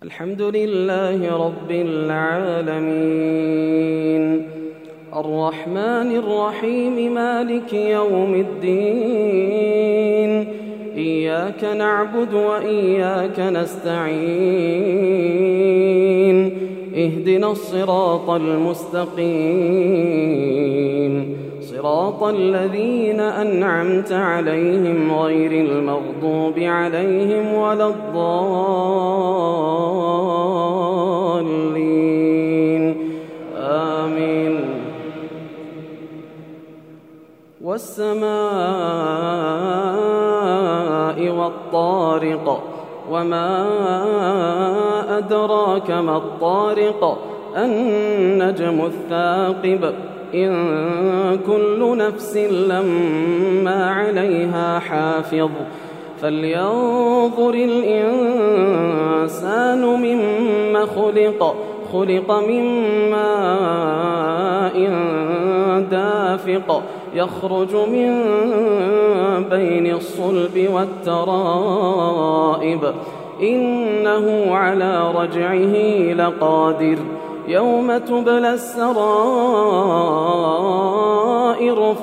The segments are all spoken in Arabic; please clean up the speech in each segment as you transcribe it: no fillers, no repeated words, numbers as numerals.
الحمد لله رب العالمين الرحمن الرحيم مالك يوم الدين إياك نعبد وإياك نستعين اهدنا الصراط المستقيم صراط الذين أنعمت عليهم غير المغضوب عليهم ولا الضالين آمين. والسماء والطارق وما أدراك ما الطارق النجم الثاقب إن كل نفس لما عليها حافظ فلينظر الإنسان مما خلق من ماء دافق يخرج من بين الصلب والترائب إنه على رجعه لقادر يوم تبلى السرائر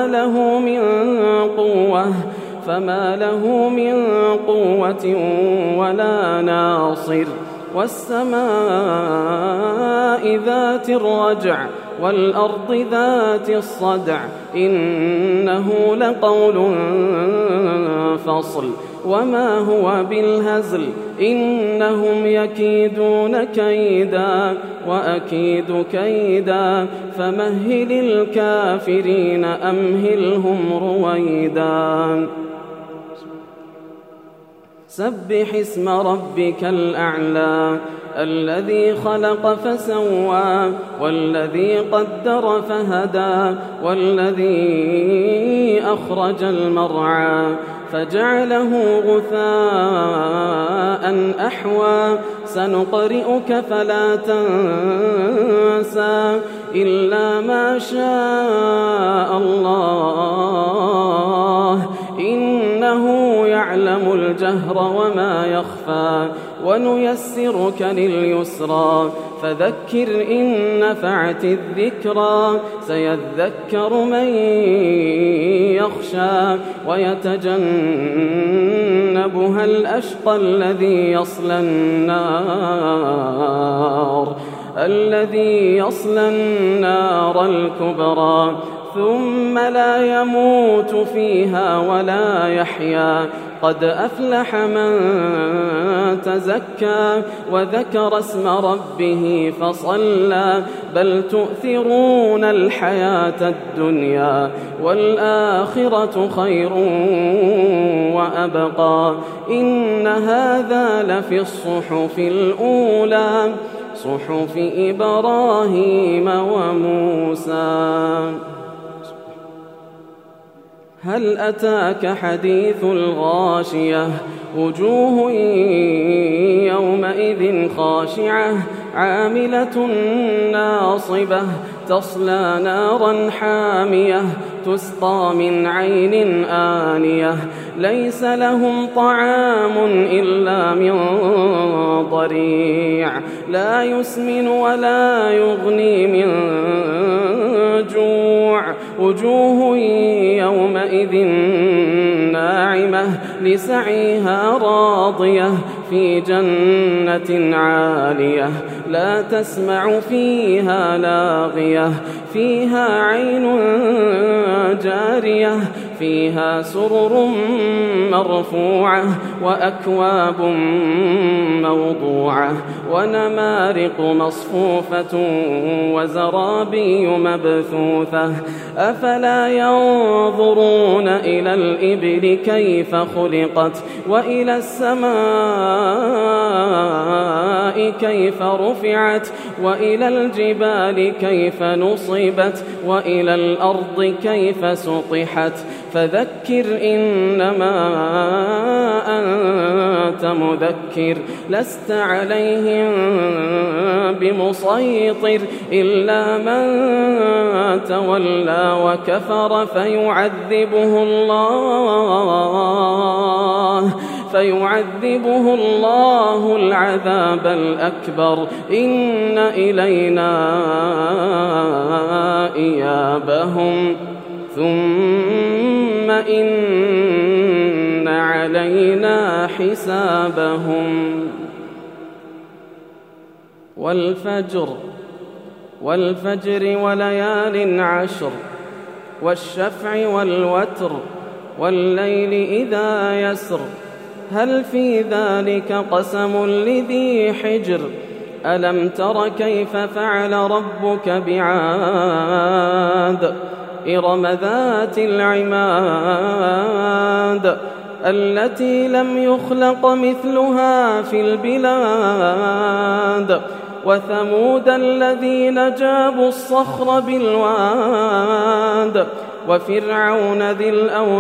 فما له من قوة ولا ناصر والسماء ذات الرجع والأرض ذات الصدع إنه لقول فصل وما هو بالهزل إنهم يكيدون كيدا وأكيد كيدا فمهل الكافرين أمهلهم رويدا. سبح اسم ربك الأعلى الذي خلق فسوى والذي قدر فهدى والذي أخرج المرعى فجعله غثاء أحوى سنقرئك فلا تنسى إلا ما شاء الله إنه يعلم الجهر وما يخفى ونيسرك لليسرى فذكر إن نفعت الذكرى سيذكر من يخشى ويتجنبها الأشقى الذي يصلى النار الكبرى ثم لا يموت فيها ولا يحيا قد أفلح من تزكى وذكر اسم ربه فصلى بل تؤثرون الحياة الدنيا والآخرة خير وأبقى إن هذا لفي الصحف الأولى صحف إبراهيم وموسى. هل أتاك حديث الغاشية وجوه يومئذ خاشعة عاملة ناصبة تصلى نارا حامية تسقى من عين آنية ليس لهم طعام إلا من ضريع لا يسمن ولا يغني من جوع وجوه يومئذ ناعمة لسعيها راضية في جنة عالية لا تسمع فيها لاغية فيها عين جارية فيها سرر مرفوعة وأكواب موضوعة ونمارق مصفوفة وزرابي مبثوثة أفلا ينظرون إلى الإبل كيف خلقت وإلى السماء كيف رفعت وإلى الجبال كيف نصبت وإلى الأرض كيف سطحت فذكر إنما أنت مذكر لست عليهم بمسيطر إلا من تولى وكفر فيعذبه الله فيعذبه الله العذاب الأكبر إن إلينا إيابهم ثم إن علينا حسابهم والفجر وليال عشر والشفع والوتر والليل إذا يسر هل في ذلك قسم لذي حجر ألم تر كيف فعل ربك بعاد إرم ذات العماد التي لم يخلق مثلها في البلاد وثمود الذين جابوا الصخر بالواد وفرعون ذي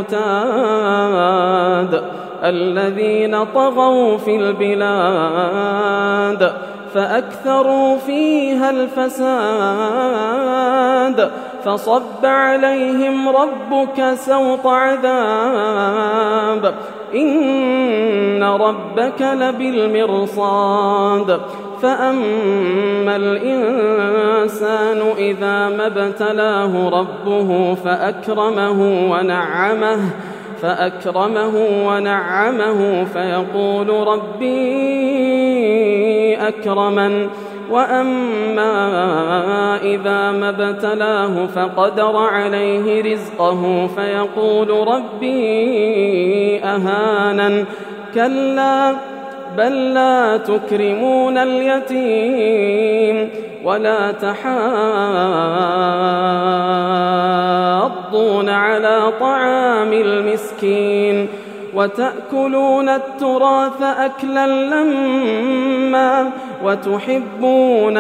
الأوتاد الذين طغوا في البلاد فأكثروا فيها الفساد فصب عليهم ربك سوط عذاب إن ربك لبالمرصاد فأما الإنسان إذا ما ابتلاه ربه فأكرمه ونعمه فيقول ربي أكرمن وأما إذا ما ابتلاه فقدر عليه رزقه فيقول ربي أهانن كلا بل لا تكرمون اليتيم ولا تحاضون على طعام المسكين وتأكلون التراث أكلا لما وتحبون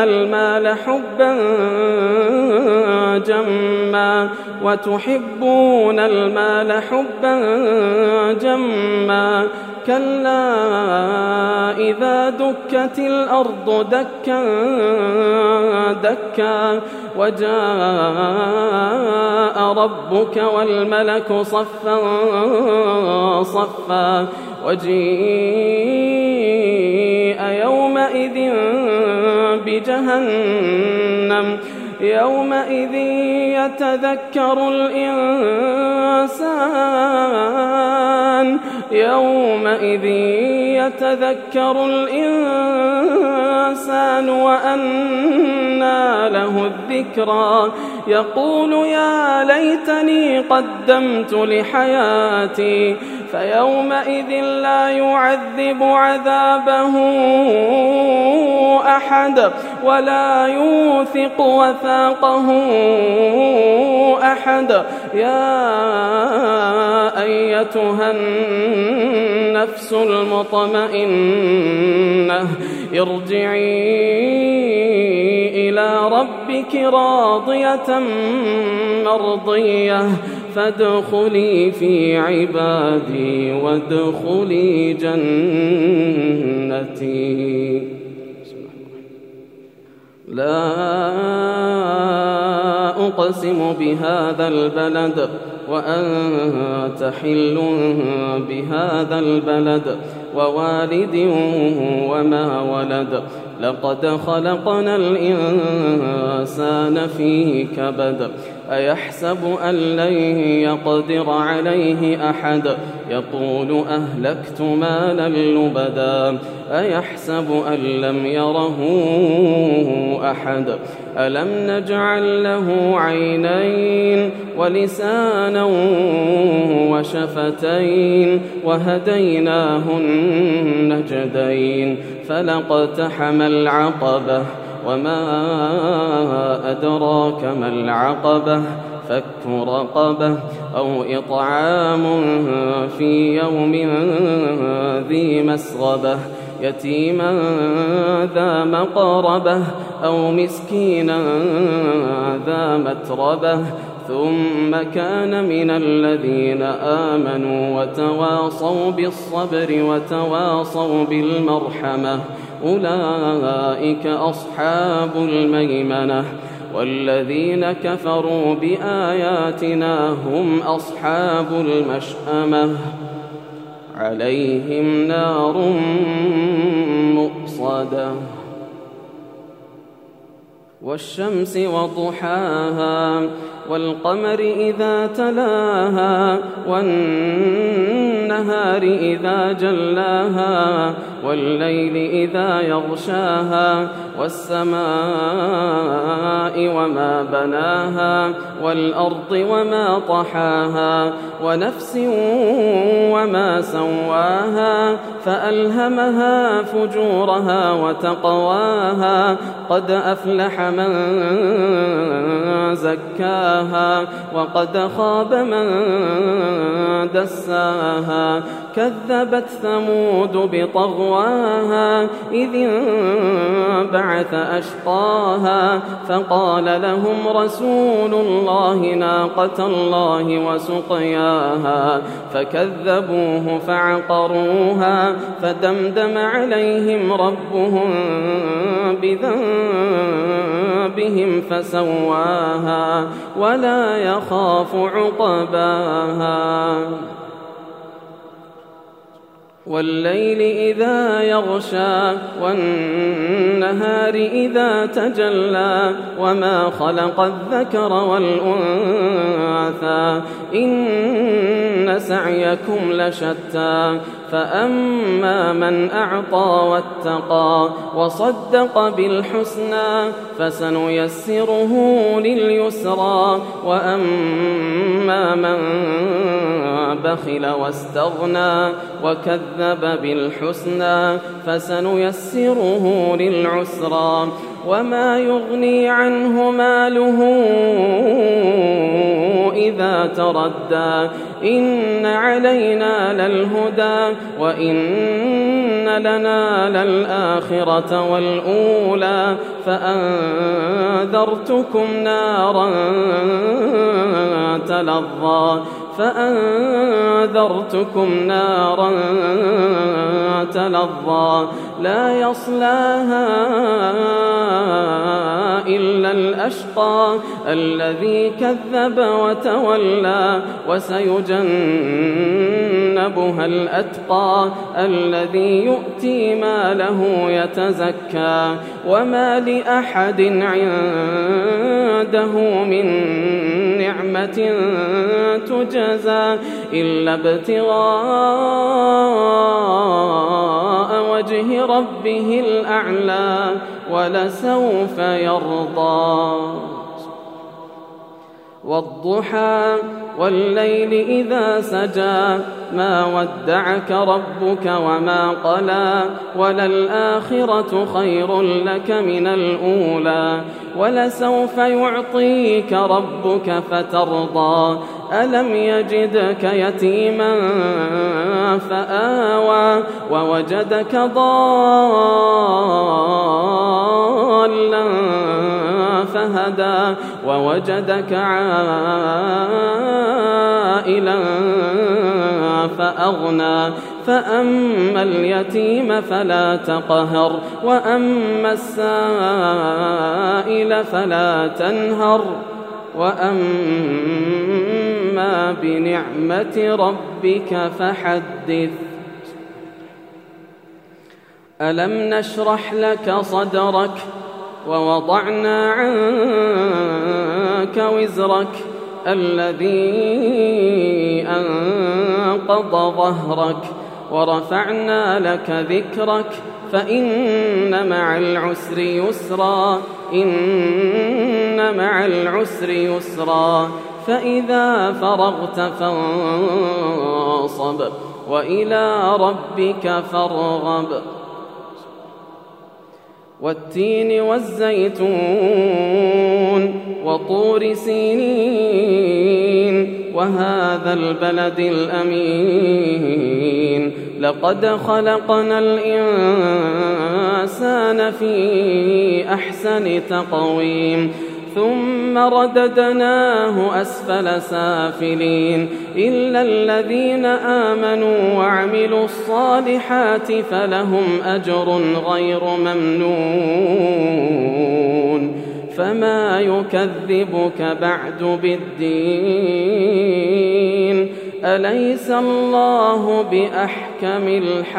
المال حبا جما كلا إذا دكت الأرض دكا دكا وجاء ربك والملك صفا صفا وجيء يومئذ بجهنم يومئذ يتذكر الإنسان وأنى له الذكرى يقول يا ليتني قدمت لحياتي فيومئذ لا يعذب عذابه أحد ولا يوثق وثاقه أحد يا أيتها النفس المطمئنة ارجعي إلى ربك راضية مرضية فادخلي في عبادي وادخلي جنتي. لا أقسم بهذا البلد وأنت حل بهذا البلد ووالد وما ولد لقد خلقنا الإنسان في كبد أيحسب أن لن يقدر عليه أحد يقول أهلكت مالا لبدا أيحسب أن لم يره أحد ألم نجعل له عينين ولسانا وشفتين وهديناه النجدين فلاقتحم العقبة وما أدراك ما العقبة فك رقبة أو إطعام في يوم ذي مسغبة يتيما ذا مقربة أو مسكينا ذا متربة ثم كان من الذين آمنوا وتواصوا بالصبر وتواصوا بالمرحمة أولئك أصحاب الميمنة والذين كفروا بآياتنا هم أصحاب المشأمة عليهم نار مؤصدة والشمس وضحاها والقمر إذا تلاها والنهار إذا جلاها والليل إذا يغشاها والسماء وما بناها والأرض وما طحاها ونفس وما سواها فألهمها فجورها وتقواها قد أفلح من زكاها وقد خاب من دساها كذبت ثمود بطغواها إذ انبعث أشقاها فقال لهم رسول الله ناقة الله وسقياها فكذبوه فعقروها فدمدم عليهم ربهم بذنبهم فسواها ولا يخاف عقباها والليل إذا يغشى والنهار إذا تجلى وما خلق الذكر والأنثى إن سعيكم لشتى فأما من أعطى واتقى وصدق بالحسنى فسنيسره لليسرى وأما من بخل واستغنى وكذب بالحسنى فسنيسره للعسرى وما يغني عنه ماله إذا تردى إن علينا للهدى وإن لنا للآخرة والأولى فأنذرتكم نارا تلظى لا يصلاها إلا الأشقى الذي كذب وتولى وسيجنبها الأتقى الذي يؤتي ماله يتزكى وما لأحد عنده من نعمة تجزى إلا ابتغاء وجه ربه الأعلى ولسوف يرضى والضحى والليل إذا سجى ما ودعك ربك وما قلى وللآخرة خير لك من الأولى ولسوف يعطيك ربك فترضى ألم يجدك يتيما فآوى ووجدك ضالا فهدى ووجدك عائلا فأغنى فأما اليتيم فلا تقهر وأما السائل فلا تنهر وأما بنعمة ربك فحدث ألم نشرح لك صدرك ووضعنا عنك وزرك الذي أنقض ظهرك ورفعنا لك ذكرك فإن مع العسر يسرا إن مع العسر يسرا فإذا فرغت فانصب وإلى ربك فارغب والتين والزيتون وطور سينين وهذا البلد الأمين لقد خلقنا الإنسان في أحسن تقويم ثم رددناه أسفل سافلين إلا الذين آمنوا وعملوا الصالحات فلهم أجر غير ممنون فما يكذبك بعد بالدين أليس الله بأحكم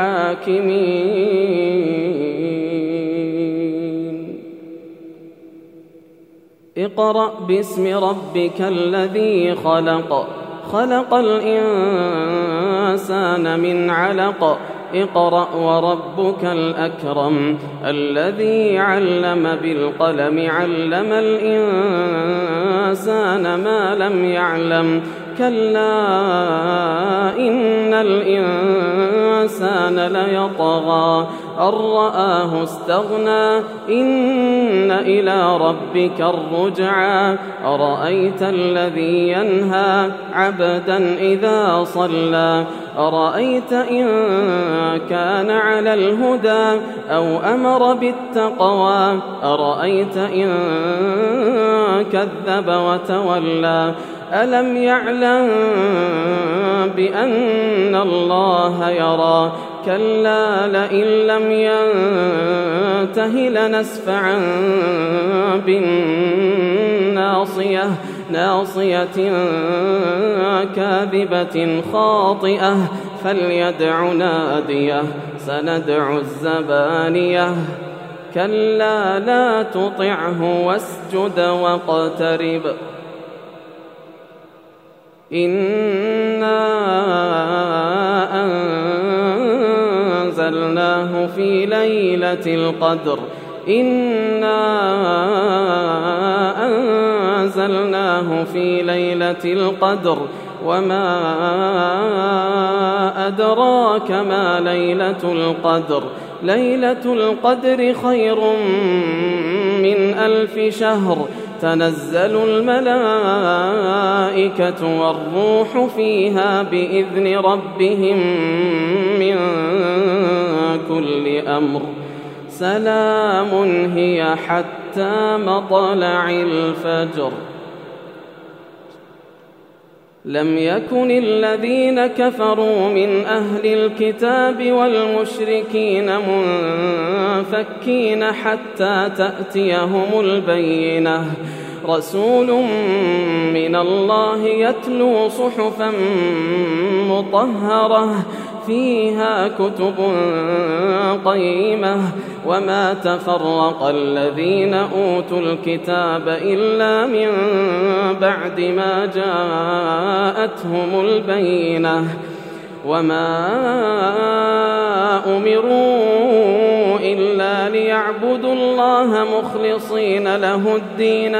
الحاكمين. اقرأ باسم ربك الذي خلق، خلق الإنسان من علق، اقرأ وربك الأكرم الذي علم بالقلم، علم الإنسان ما لم يعلم، كلا إن الإنسان ليطغى أن رآه استغنى، إن إلى ربك الرجعى، أرأيت الذي ينهى عبدا إذا صلى، أرأيت إن كان على الهدى أو أمر بالتقوى، أرأيت إن كذب وتولى، ألم يعلم بأن الله يرى، كلا لئن لم ينته لنسفعا بالناصية، ناصية كاذبة خاطئة، فليدع ناديه، سندع الزبانية، كلا لا تطعه واسجد واقترب، إنا أنزلناه في ليلة القدر، إنا أنزلناه في ليلة القدر، وما أدراك ما ليلة القدر، ليلة القدر خير من 1000 شهر، تنزل الملائكة والروح فيها بإذن ربهم من كل أمر، سلام هي حتى مطلع الفجر. لم يكن الذين كفروا من أهل الكتاب والمشركين منفكين حتى تأتيهم البينة، رسول من الله يتلو صحفا مطهرة فيها كتب قيمة، وما تفرق الذين أوتوا الكتاب إلا من بعد ما جاءتهم البينة، وما أمروا إلا ليعبدوا الله مخلصين له الدين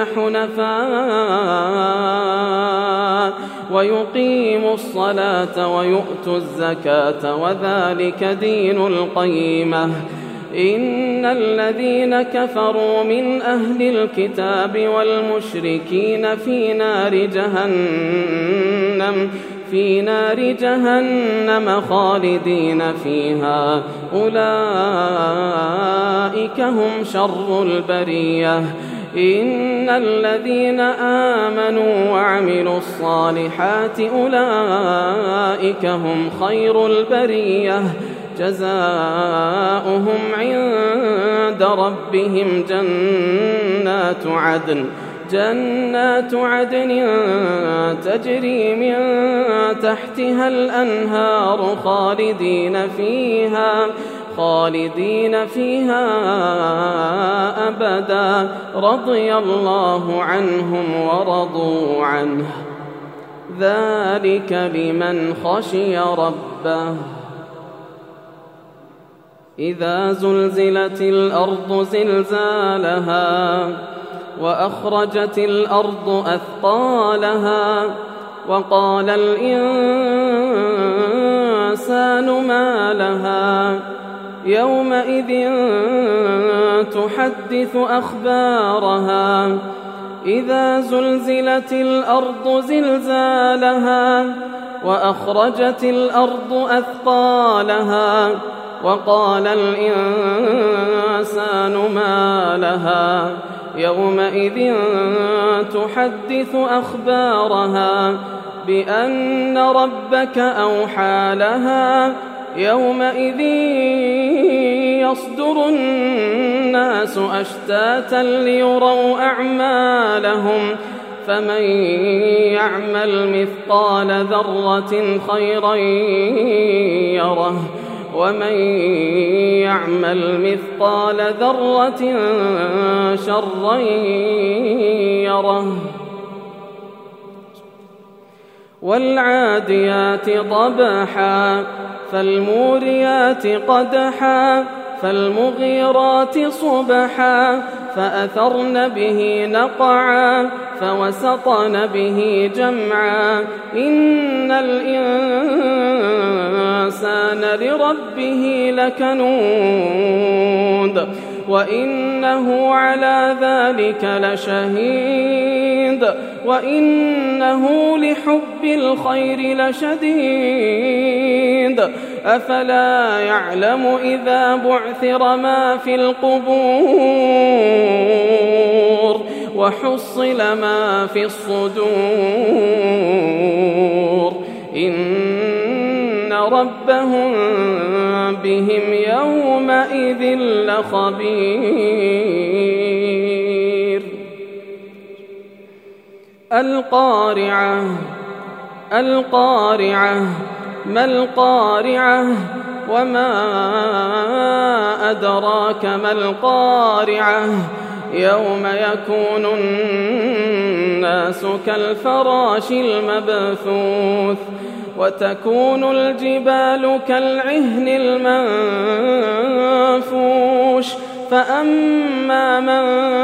حنفاء ويقيموا الصلاة ويؤتوا الزكاة وذلك دين القيمة. إن الذين كفروا من أهل الكتاب والمشركين في نار جهنم خالدين فيها، أولئك هم شر البرية. إن الذين آمنوا وعملوا الصالحات أولئك هم خير البرية، جزاؤهم عند ربهم جنات عدن تجري من تحتها الأنهار خالدين فيها أبدا، رضي الله عنهم ورضوا عنه، ذلك لمن خشي ربه. إذا زلزلت الأرض زلزالها وأخرجت الأرض أثقالها وقال الإنسان ما لها يومئذ تحدث أخبارها. إذا زلزلت الأرض زلزالها وأخرجت الأرض أثقالها وقال الإنسان ما لها يومئذ تحدث أخبارها بأن ربك أوحى لها. يومئذ يصدر الناس أشتاتا ليروا أعمالهم فمن يعمل مثقال ذرة خيرا يره ومن يعمل مثقال ذرة شرا يره. والعاديات ضبحا فالموريات قدحا فالمغيرات صبحا فأثرن به نقعا فوسطن به جمعا. إن الإنسان لربه لكنود وإنه على ذلك لشهيد وإنه لحب الخير لشديد. أفلا يعلم إذا بعثر ما في القبور وحصل ما في الصدور إن ربهم بهم يومئذ لخبير. القارعة القارعة ما القارعة وما أدراك ما القارعة. يوم يكون الناس كالفراش المبثوث وتكون الجبال كالعهن المنفوش. فأما من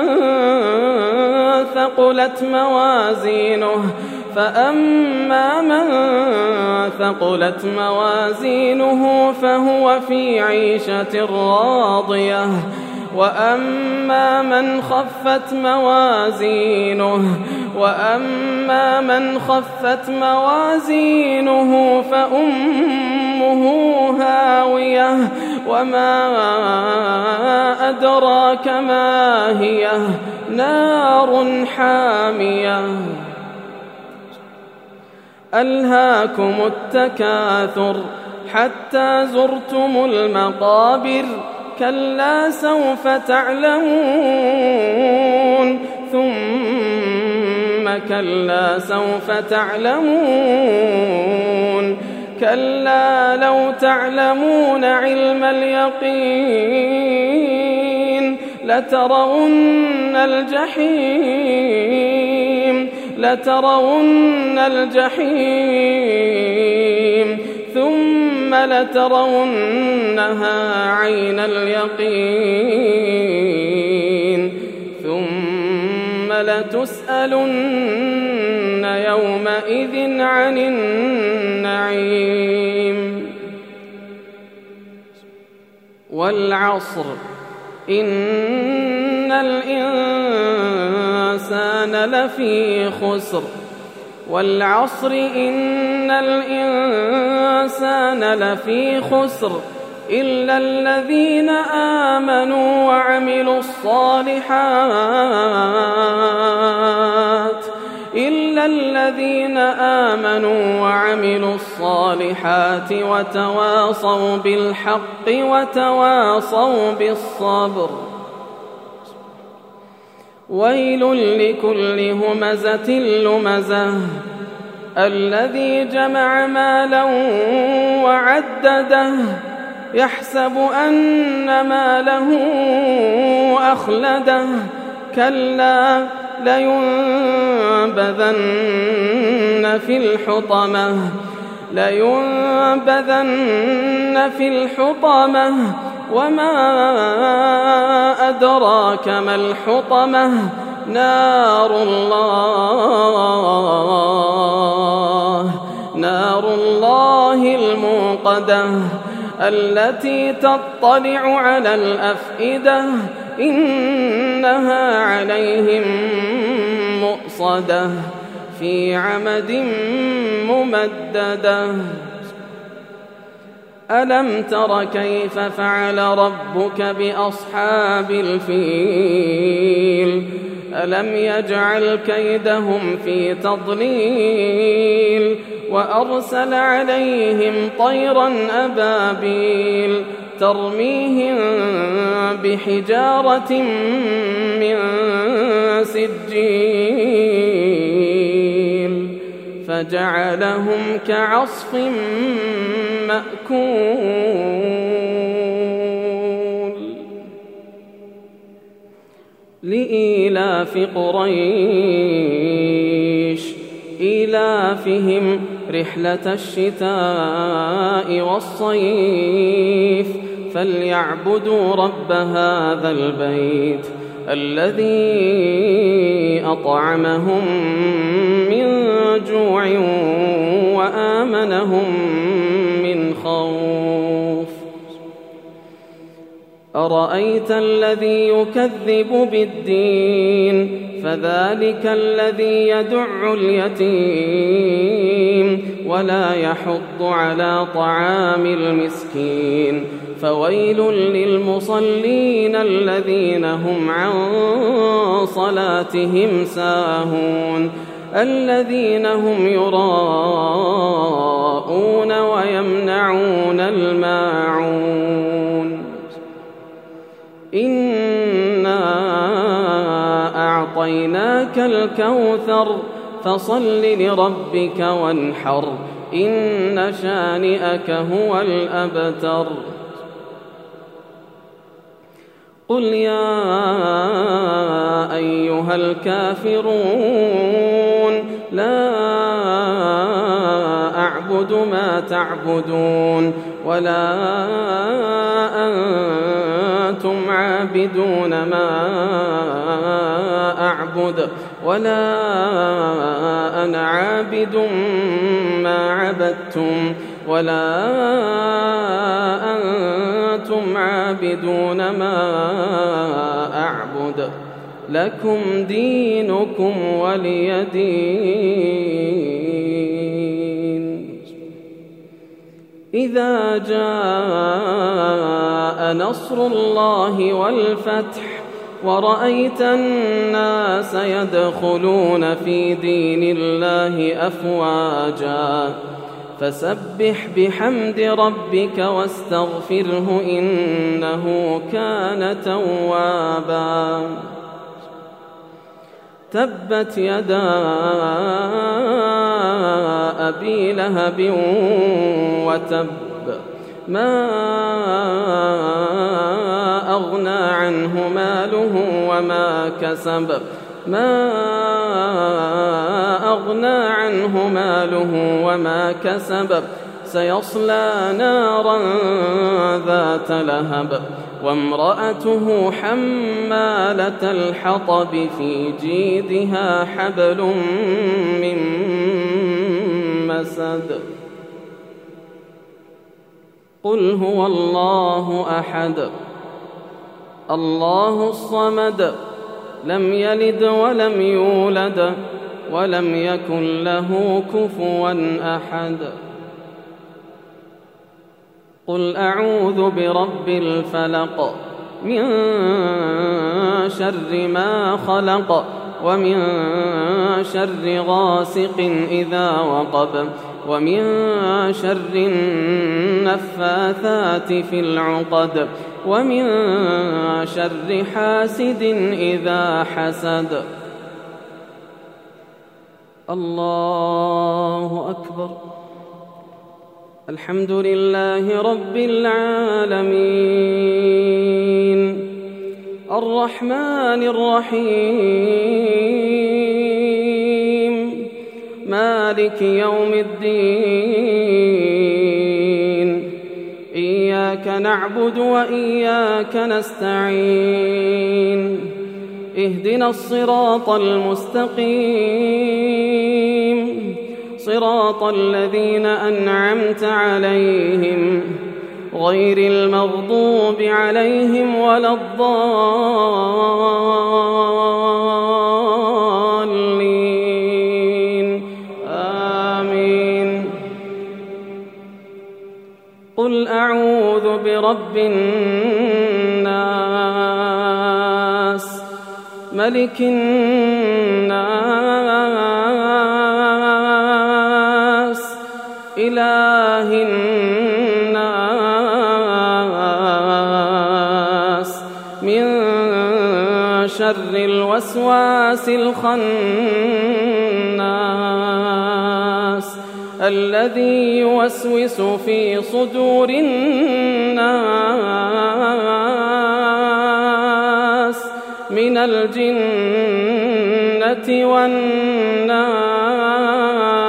ثقلت موازينه فهو في عيشة راضية. وأما من خفت موازينه فأمه هاوية. وما أدراك ما هي نار حامية. ألهاكم التكاثر حتى زرتم المقابر. كلا سوف تعلمون ثم كلا سوف تعلمون. كلا لو تعلمون علم اليقين لترون الجحيم ثم لترونها عين اليقين ثم لتسألن يومئذ عن النعيم. والعصر إن الإنسان لفي خسر. والعصر إن الإنسان لفي خسر إلا الذين آمنوا وعملوا الصالحات وتواصوا بالحق وتواصوا بالصبر. ويل لكل همزة لمزة الذي جمع مالا وعدده يحسب أن ماله أخلده. كلا لينبذن في الحطمة وما أدراك ما الحطمة. نار الله الموقدة التي تطلع على الأفئدة إنها عليهم مؤصدة في عمد ممددة. ألم تر كيف فعل ربك بأصحاب الفيل ألم يجعل كيدهم في تضليل وأرسل عليهم طيرا أبابيل ترميهم بحجارة من سجيل فجعلهم كعصف مأكول لإيلاف قريش إيلافهم رحلة الشتاء والصيف فليعبدوا رب هذا البيت الذي أطعمهم من جوع وآمنهم من خوف. أرأيت الذي يكذب بالدين فذلك الذي يدع اليتيم ولا يحض على طعام المسكين فويل للمصلين الذين هم عن صلاتهم ساهون الذين هم يراءون ويمنعون الماعون. إنا أعطيناك الكوثر فصل لربك وانحر إن شانئك هو الأبتر. قل يا أيها الكافرون لا أعبد ما تعبدون ولا أنتم عابدون ما أعبد ولا أنا عابد ما عبدتم ولا أنتم عابدون ما أعبد لكم دينكم ولي دين. إذا جاء نصر الله والفتح ورأيت الناس يدخلون في دين الله أفواجا فسبح بحمد ربك واستغفره إنه كان توابا. تبت يدا أبي لهب وتب ما أغنى عنه ماله وما كسب ما أغنى عنه ماله وما كسب سيصلى نارا ذات لهب وامرأته حمالة الحطب في جيدها حبل من مسد. قل هو الله أحد الله الصمد لم يلد ولم يولد ولم يكن له كفوا أحد. قل أعوذ برب الفلق من شر ما خلق ومن شر غاسق إذا وقب ومن شر النفاثات في العقد ومن شر حاسد إذا حسد. الله أكبر. الحمد لله رب العالمين الرحمن الرحيم مالك يوم الدين إياك نعبد وإياك نستعين اهدنا الصراط المستقيم صراط الذين أنعمت عليهم غير المغضوب عليهم ولا الضالين آمين. قل أعوذ برب الناس ملك الناس إله الناس من شر الوسواس الخناس الذي يوسوس في صدور الناس من الجنة والناس.